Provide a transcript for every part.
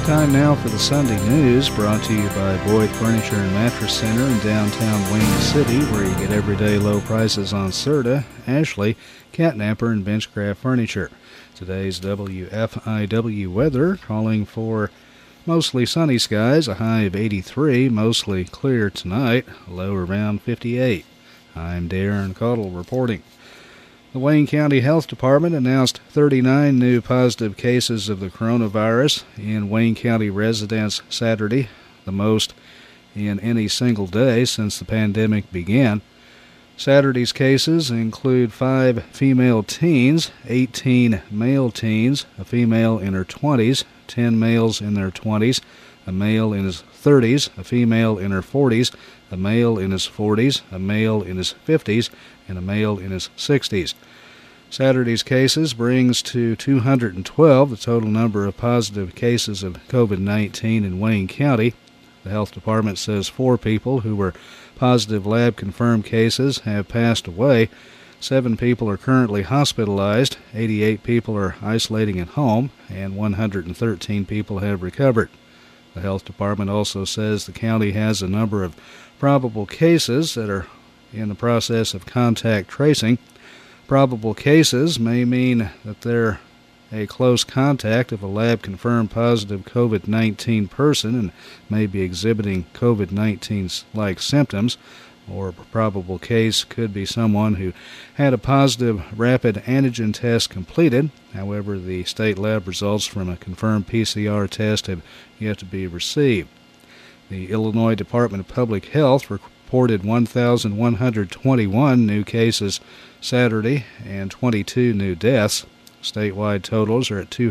Time now for the Sunday News, brought to you by Boyd Furniture and Mattress Center in downtown Wayne City, where you get everyday low prices on Serta, Ashley, Catnapper, and Benchcraft Furniture. Today's WFIW weather calling for mostly sunny skies, a high of 83, mostly clear tonight, a low around 58. I'm Darren Caudill reporting. The Wayne County Health Department announced 39 new positive cases of the coronavirus in Wayne County residents Saturday, the most in any single day since the pandemic began. Saturday's cases include 5 female teens, 18 male teens, a female in her 20s, 10 males in their 20s, a male in his 30s, a female in her 40s, a male in his 40s, a male in his 50s, and a male in his 60s. Saturday's cases brings to 212 the total number of positive cases of COVID-19 in Wayne County. The health department says 4 people who were positive lab-confirmed cases have passed away. 7 people are currently hospitalized, 88 people are isolating at home, and 113 people have recovered. The health department also says the county has a number of probable cases that are in the process of contact tracing. Probable cases may mean that they're a close contact of a lab-confirmed positive COVID-19 person and may be exhibiting COVID-19-like symptoms, or a probable case could be someone who had a positive rapid antigen test completed. However, the state lab results from a confirmed PCR test have yet to be received. The Illinois Department of Public Health reported 1,121 new cases Saturday and 22 new deaths. Statewide totals are at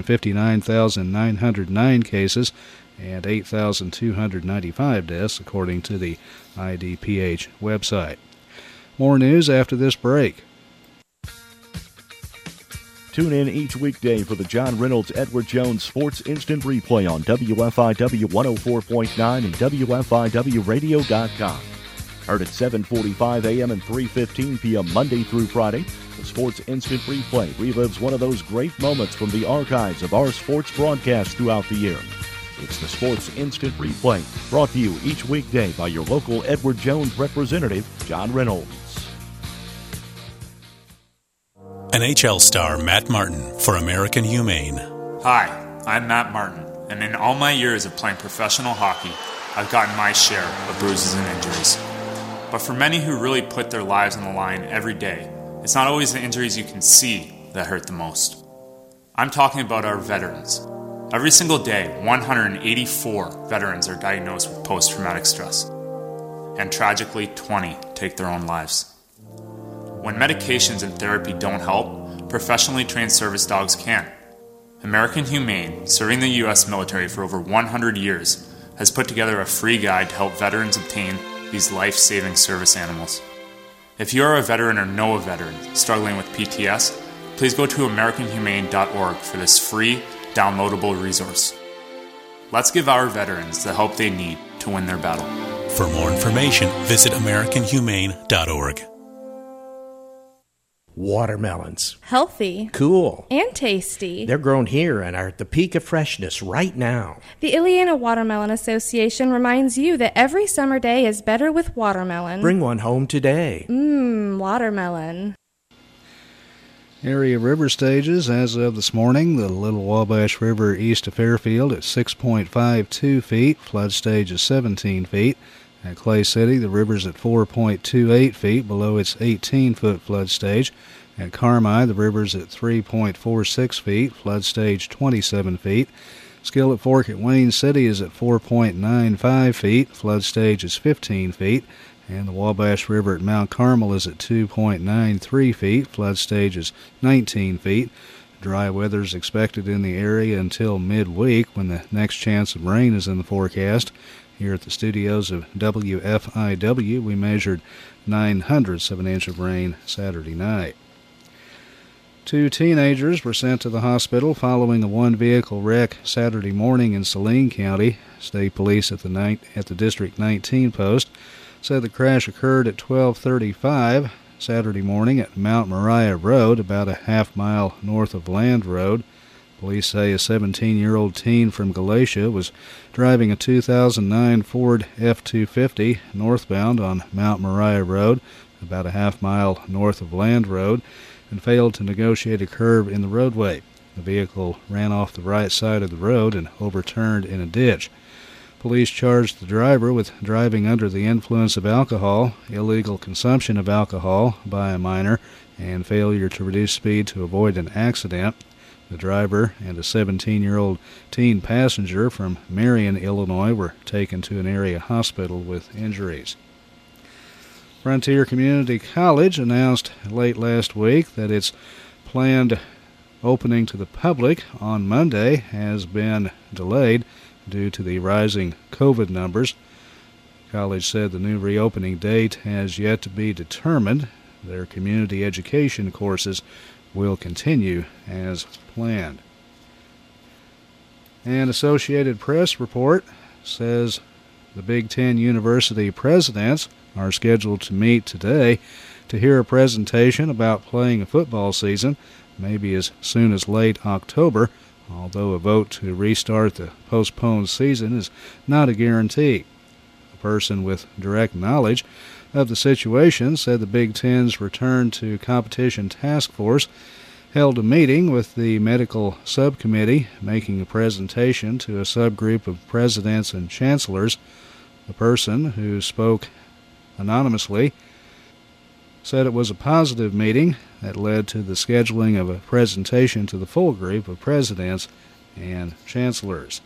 259,909 cases and 8,295 deaths, according to the IDPH website. More news after this break. Tune in each weekday for the John Reynolds Edward Jones Sports Instant Replay on WFIW 104.9 and WFIWradio.com. Heard at 7:45 a.m. and 3:15 p.m. Monday through Friday, the Sports Instant Replay relives one of those great moments from the archives of our sports broadcasts throughout the year. It's the Sports Instant Replay, brought to you each weekday by your local Edward Jones representative, John Reynolds. NHL star Matt Martin for American Humane. Hi, I'm Matt Martin, and in all my years of playing professional hockey, I've gotten my share of bruises and injuries. But for many who really put their lives on the line every day, it's not always the injuries you can see that hurt the most. I'm talking about our veterans. Every single day, 184 veterans are diagnosed with post-traumatic stress, and tragically, 20 take their own lives. When medications and therapy don't help, professionally trained service dogs can. American Humane, serving the U.S. military for over 100 years, has put together a free guide to help veterans obtain these life-saving service animals. If you are a veteran or know a veteran struggling with PTS, please go to AmericanHumane.org for this free, downloadable resource. Let's give our veterans the help they need to win their battle. For more information, visit AmericanHumane.org. Watermelons. Healthy. Cool. And tasty. They're grown here and are at the peak of freshness right now. The Illiana Watermelon Association reminds you that every summer day is better with watermelon. Bring one home today. Watermelon. Area river stages as of this morning. The Little Wabash River east of Fairfield at 6.52 feet. Flood stage is 17 feet. At Clay City, the river's at 4.28 feet below its 18-foot flood stage. At Carmi, the river's at 3.46 feet, flood stage 27 feet. Skillet Fork at Wayne City is at 4.95 feet, flood stage is 15 feet. And the Wabash River at Mount Carmel is at 2.93 feet, flood stage is 19 feet. Dry weather is expected in the area until midweek, when the next chance of rain is in the forecast. Here at the studios of WFIW, we measured 0.09 of an inch of rain Saturday night. 2 teenagers were sent to the hospital following a one-vehicle wreck Saturday morning in Saline County. State police at the District 19 post said the crash occurred at 12:35 Saturday morning at Mount Moriah Road, about a half mile north of Land Road. Police say a 17-year-old teen from Galatia was driving a 2009 Ford F-250 northbound on Mount Moriah Road, about a half-mile north of Land Road, and failed to negotiate a curve in the roadway. The vehicle ran off the right side of the road and overturned in a ditch. Police charged the driver with driving under the influence of alcohol, illegal consumption of alcohol by a minor, and failure to reduce speed to avoid an accident. The driver and a 17-year-old teen passenger from Marion, Illinois, were taken to an area hospital with injuries. Frontier Community College announced late last week that its planned opening to the public on Monday has been delayed due to the rising COVID numbers. The college said the new reopening date has yet to be determined. Their community education courses will continue as planned. An Associated Press report says the Big Ten University presidents are scheduled to meet today to hear a presentation about playing a football season, maybe as soon as late October, although a vote to restart the postponed season is not a guarantee. A person with direct knowledge of the situation said the Big Ten's Return to Competition Task Force held a meeting with the medical subcommittee, making a presentation to a subgroup of presidents and chancellors. The person, who spoke anonymously, said it was a positive meeting that led to the scheduling of a presentation to the full group of presidents and chancellors.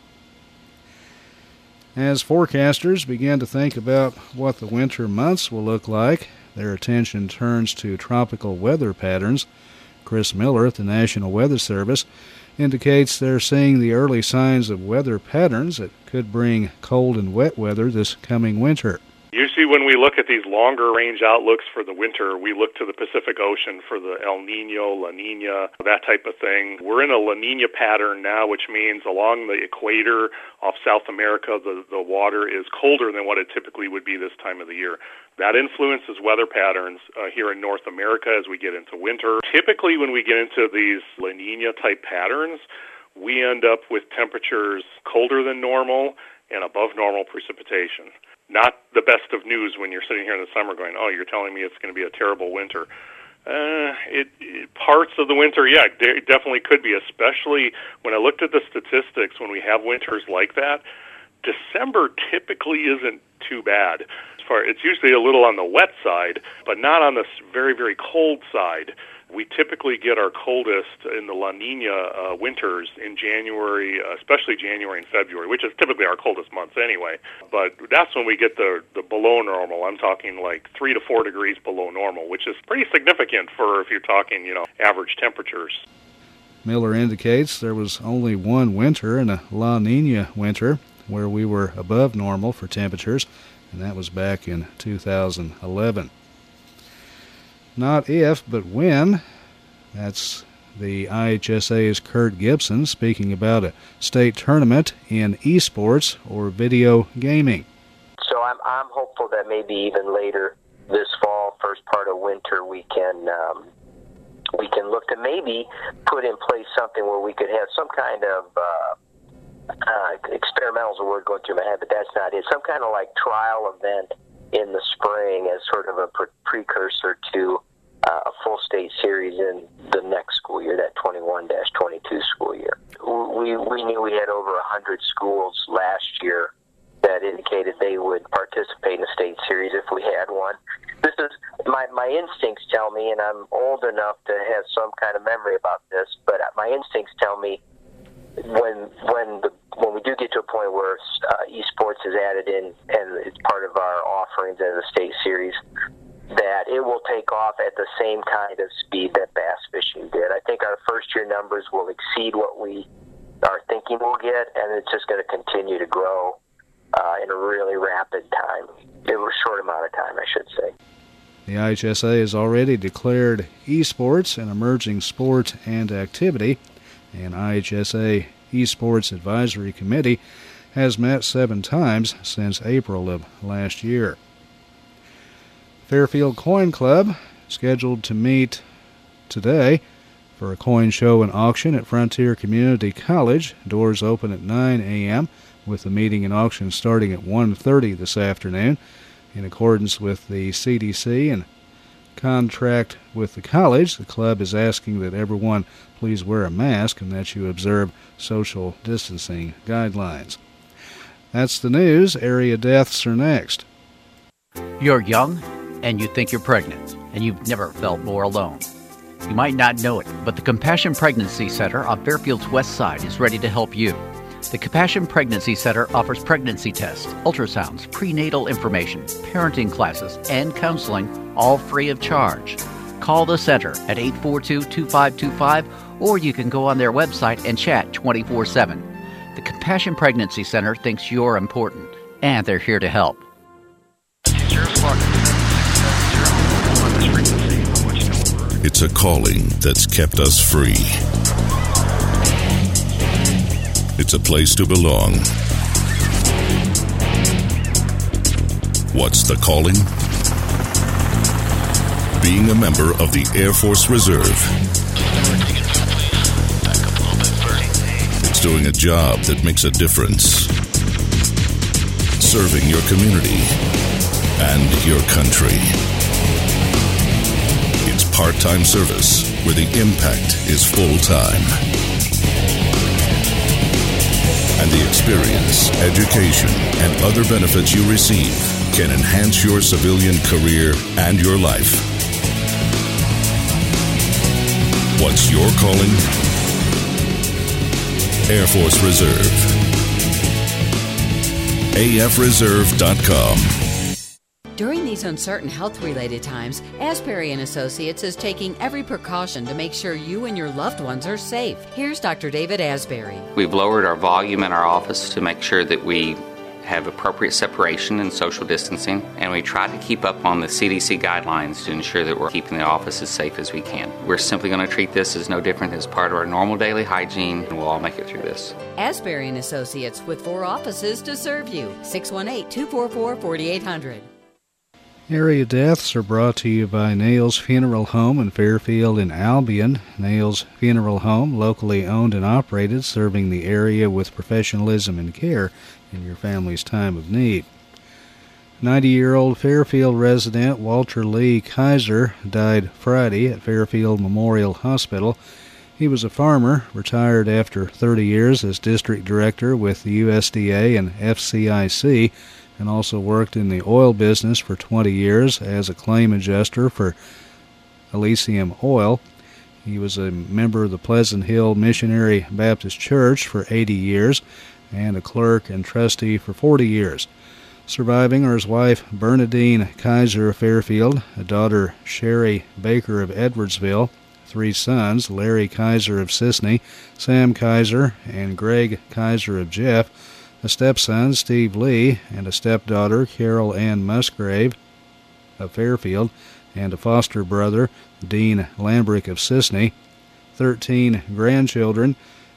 As forecasters begin to think about what the winter months will look like, their attention turns to tropical weather patterns. Chris Miller at the National Weather Service indicates they're seeing the early signs of weather patterns that could bring cold and wet weather this coming winter. Usually when we look at these longer range outlooks for the winter, we look to the Pacific Ocean for the El Nino, La Nina, that type of thing. We're in a La Nina pattern now, which means along the equator off South America, the water is colder than what it typically would be this time of the year. That influences weather patterns here in North America as we get into winter. Typically when we get into these La Nina type patterns, we end up with temperatures colder than normal and above normal precipitation. Not the best of news when you're sitting here in the summer going, oh, you're telling me it's going to be a terrible winter. Parts of the winter, yeah, it definitely could be, especially when I looked at the statistics when we have winters like that. December typically isn't too bad. It's usually a little on the wet side, but not on the very, very cold side. We typically get our coldest in the La Nina winters in January, especially January and February, which is typically our coldest months anyway. But that's when we get the below normal. I'm talking like 3 to 4 degrees below normal, which is pretty significant for if you're talking, average temperatures. Miller indicates there was only one winter in a La Nina winter where we were above normal for temperatures, and that was back in 2011. Not if, but when. That's the IHSA's Kurt Gibson speaking about a state tournament in esports or video gaming. So I'm hopeful that maybe even later this fall, first part of winter, we can look to maybe put in place something where we could have some kind of experimental is a word going through my head, but that's not it. Some kind of like trial event in the spring as sort of a precursor to a full state series in the next school year, that 21-22 school year. We knew we had over 100 schools last year that indicated they would participate in a state series if we had one. This is my instincts tell me, and I'm old enough to have some kind of memory about this, but my instincts tell me when we do get to a point where esports is added in and it's part of our offerings as a state series, that it will take off at the same kind of speed that bass fishing did. I think our first year numbers will exceed what we are thinking we'll get, and it's just going to continue to grow in a really rapid time. In a short amount of time, I should say. The IHSA has already declared esports an emerging sport and activity. An IHSA Esports Advisory Committee has met 7 times since April of last year. Fairfield Coin Club scheduled to meet today for a coin show and auction at Frontier Community College. Doors open at 9 a.m., with the meeting and auction starting at 1:30 this afternoon. In accordance with the CDC and contract with the college, the club is asking that everyone please wear a mask and that you observe social distancing guidelines. That's the news. Area deaths are next. You're young and you think you're pregnant, and you've never felt more alone. You might not know it, but the Compassion Pregnancy Center on Fairfield's west side is ready to help you. The Compassion Pregnancy Center offers pregnancy tests, ultrasounds, prenatal information, parenting classes, and counseling, all free of charge. Call the center at 842-2525, or you can go on their website and chat 24/7. The Compassion Pregnancy Center thinks you're important, and they're here to help. It's a calling that's kept us free. It's a place to belong. What's the calling? Being a member of the Air Force Reserve. It's doing a job that makes a difference. Serving your community and your country. It's part-time service where the impact is full-time. And the experience, education, and other benefits you receive can enhance your civilian career and your life. What's your calling? Air Force Reserve. AFReserve.com. During these uncertain health-related times, Asbury & Associates is taking every precaution to make sure you and your loved ones are safe. Here's Dr. David Asbury. We've lowered our volume in our office to make sure that we have appropriate separation and social distancing, and we try to keep up on the CDC guidelines to ensure that we're keeping the office as safe as we can. We're simply going to treat this as no different as part of our normal daily hygiene, and we'll all make it through this. Asbury & Associates, with 4 offices to serve you. 618-244-4800. Area deaths are brought to you by Nails Funeral Home in Fairfield and Albion. Nails Funeral Home, locally owned and operated, serving the area with professionalism and care in your family's time of need. 90-year-old Fairfield resident Walter Lee Kaiser died Friday at Fairfield Memorial Hospital. He was a farmer, retired after 30 years as district director with the USDA and FCIC, and also worked in the oil business for 20 years as a claim adjuster for Elysium Oil. He was a member of the Pleasant Hill Missionary Baptist Church for 80 years and a clerk and trustee for 40 years. Surviving are his wife Bernadine Kaiser of Fairfield, a daughter Sherry Baker of Edwardsville, 3 sons, Larry Kaiser of Sisney, Sam Kaiser, and Greg Kaiser of Jeff, a stepson, Steve Lee, and a stepdaughter, Carol Ann Musgrave of Fairfield, and a foster brother, Dean Lambrick of Sisney, 13 grandchildren,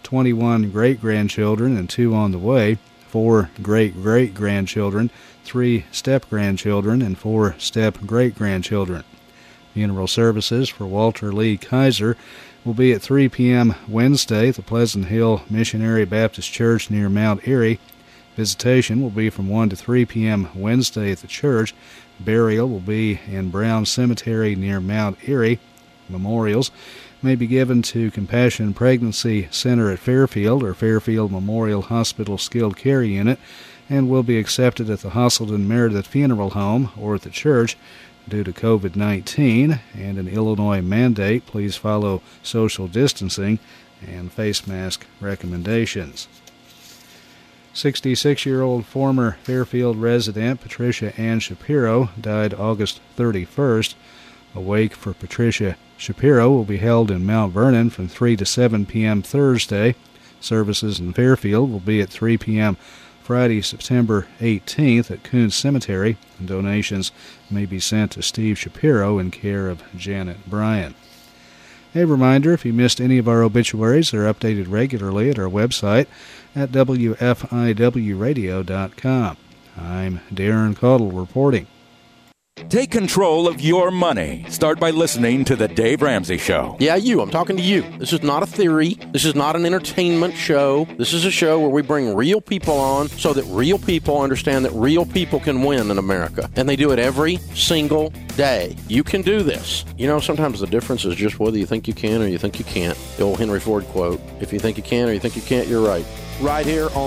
21 great-grandchildren, and 2 on the way, 4 great-great-grandchildren, 3 step-grandchildren, and 4 step-great-grandchildren. Funeral services for Walter Lee Kaiser will be at 3 p.m. Wednesday at the Pleasant Hill Missionary Baptist Church near Mount Airy. Visitation will be from 1 to 3 p.m. Wednesday at the church. Burial will be in Brown Cemetery near Mount Airy. Memorials may be given to Compassion Pregnancy Center at Fairfield or Fairfield Memorial Hospital Skilled Care Unit, and will be accepted at the Hosselton Meredith Funeral Home or at the church. Due to COVID-19 and an Illinois mandate, please follow social distancing and face mask recommendations. 66-year-old former Fairfield resident Patricia Ann Shapiro died August 31st. A wake for Patricia Shapiro will be held in Mount Vernon from 3 to 7 p.m. Thursday. Services in Fairfield will be at 3 p.m. Friday, September 18th at Coons Cemetery, and donations may be sent to Steve Shapiro in care of Janet Bryan. A reminder, if you missed any of our obituaries, they're updated regularly at our website at WFIWradio.com. I'm Darren Caudle reporting. Take control of your money. Start by listening to The Dave Ramsey Show. Yeah, I'm talking to you. This is not a theory. This is not an entertainment show. This is a show where we bring real people on so that real people understand that real people can win in America. And they do it every single day. You can do this. Sometimes the difference is just whether you think you can or you think you can't. The old Henry Ford quote, if you think you can or you think you can't, you're right. Right here on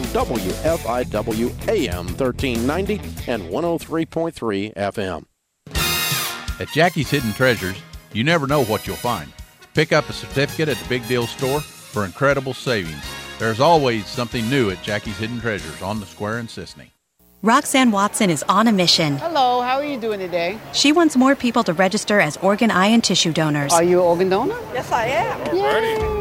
WFIW AM 1390 and 103.3 FM. At Jackie's Hidden Treasures, you never know what you'll find. Pick up a certificate at the Big Deal Store for incredible savings. There's always something new at Jackie's Hidden Treasures on the Square in Sisney. Roxanne Watson is on a mission. Hello, how are you doing today? She wants more people to register as organ, eye, and tissue donors. Are you an organ donor? Yes, I am. Yay.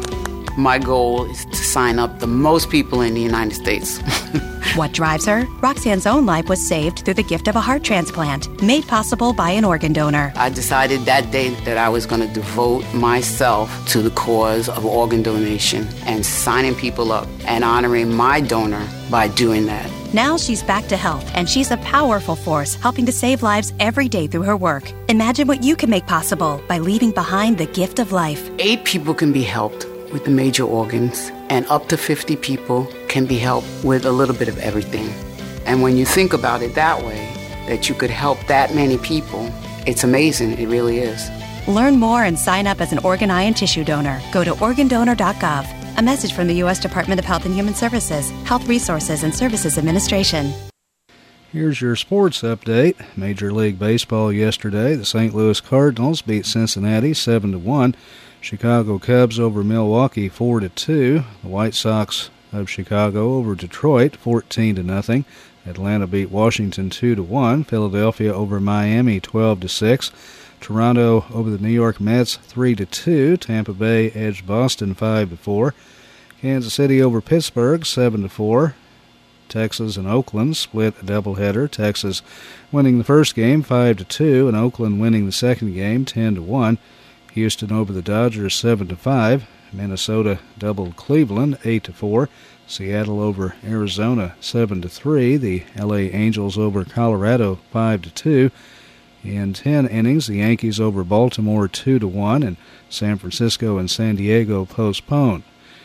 My goal is to sign up the most people in the United States. What drives her? Roxanne's own life was saved through the gift of a heart transplant, made possible by an organ donor. I decided that day that I was going to devote myself to the cause of organ donation and signing people up and honoring my donor by doing that. Now she's back to health, and she's a powerful force helping to save lives every day through her work. Imagine what you can make possible by leaving behind the gift of life. 8 people can be helped with the major organs, and up to 50 people can be helped with a little bit of everything. And when you think about it that way, that you could help that many people, it's amazing. It really is. Learn more and sign up as an organ, eye, and tissue donor. Go to organdonor.gov. A message from the U.S. Department of Health and Human Services, Health Resources and Services Administration. Here's your sports update. Major League Baseball yesterday. The St. Louis Cardinals beat Cincinnati 7-1. Chicago Cubs over Milwaukee 4-2. The White Sox of Chicago over Detroit 14-0. Atlanta beat Washington 2-1. Philadelphia over Miami 12-6. Toronto over the New York Mets 3-2. Tampa Bay edged Boston 5-4. Kansas City over Pittsburgh 7-4. Texas and Oakland split a doubleheader. Texas winning the first game 5-2, and Oakland winning the second game 10-1. Houston over the Dodgers 7-5. Minnesota doubled Cleveland 8-4. Seattle over Arizona 7-3. The LA Angels over Colorado 5-2. In 10 innings, the Yankees over Baltimore 2-1, and San Francisco and San Diego postponed.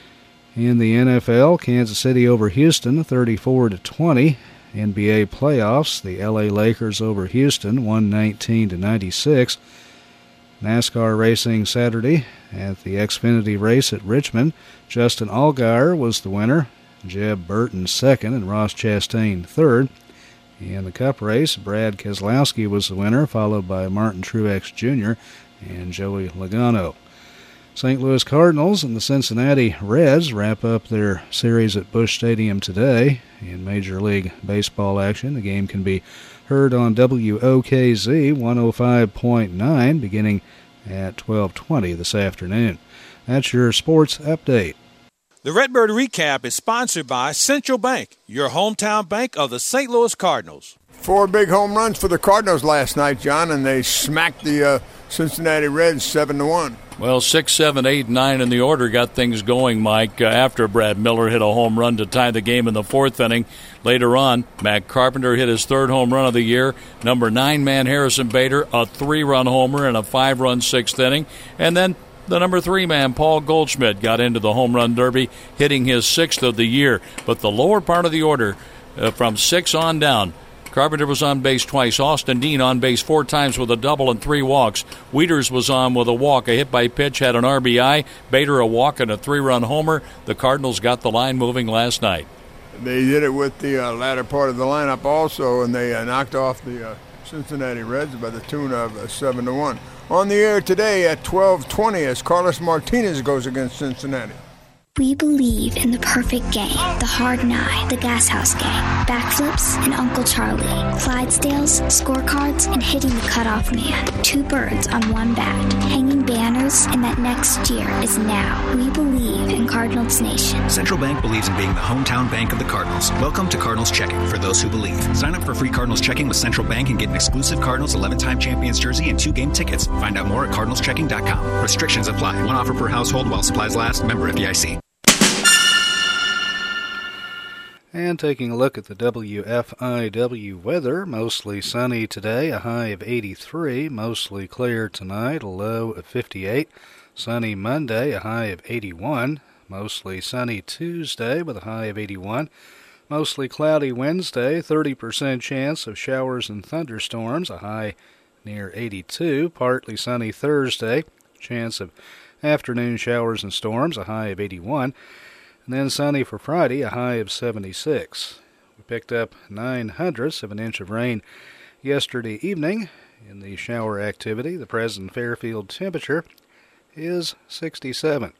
In the NFL, Kansas City over Houston 34-20. NBA playoffs, the LA Lakers over Houston 119-96. NASCAR racing Saturday at the Xfinity race at Richmond. Justin Allgaier was the winner, Jeb Burton second, and Ross Chastain third. In the Cup race, Brad Keselowski was the winner, followed by Martin Truex Jr. and Joey Logano. St. Louis Cardinals and the Cincinnati Reds wrap up their series at Busch Stadium today. In Major League Baseball action, the game can be heard on WOKZ 105.9 beginning at 12:20 this afternoon. That's your sports update. The Redbird Recap is sponsored by Central Bank, your hometown bank of the St. Louis Cardinals. 4 big home runs for the Cardinals last night, John, and they smacked the Cincinnati Reds 7-1. Well, 6, 7, 8, 9 in the order got things going, Mike, after Brad Miller hit a home run to tie the game in the 4th inning. Later on, Matt Carpenter hit his 3rd home run of the year. Number 9 man Harrison Bader, a 3-run homer in a 5-run 6th inning. And then the number 3 man, Paul Goldschmidt, got into the home run derby, hitting his 6th of the year. But the lower part of the order, from 6 on down, Carpenter was on base twice. Austin Dean on base 4 times with a double and 3 walks. Wieters was on with a walk. A hit by pitch had an RBI. Bader a walk and a 3-run homer. The Cardinals got the line moving last night. They did it with the latter part of the lineup also, and they knocked off the Cincinnati Reds by the tune of 7-1. On the air today at 12:20 as Carlos Martinez goes against Cincinnati. We believe in the perfect game, the hard nine, the gas house game, backflips, and Uncle Charlie, Clydesdales, scorecards, and hitting the cutoff man. 2 birds on one bat, hanging banners, and that next year is now. We believe in Cardinals Nation. Central Bank believes in being the hometown bank of the Cardinals. Welcome to Cardinals Checking for those who believe. Sign up for free Cardinals Checking with Central Bank and get an exclusive Cardinals 11-time champions jersey and 2-game tickets. Find out more at cardinalschecking.com. Restrictions apply. One offer per household while supplies last. Member FDIC. And taking a look at the WFIW weather, mostly sunny today, a high of 83, mostly clear tonight, a low of 58. Sunny Monday, a high of 81, mostly sunny Tuesday with a high of 81. Mostly cloudy Wednesday, 30% chance of showers and thunderstorms, a high near 82. Partly sunny Thursday, chance of afternoon showers and storms, a high of 81. And then sunny for Friday, a high of 76. We picked up 0.09 of an inch of rain yesterday evening in the shower activity. The present Fairfield temperature is 67.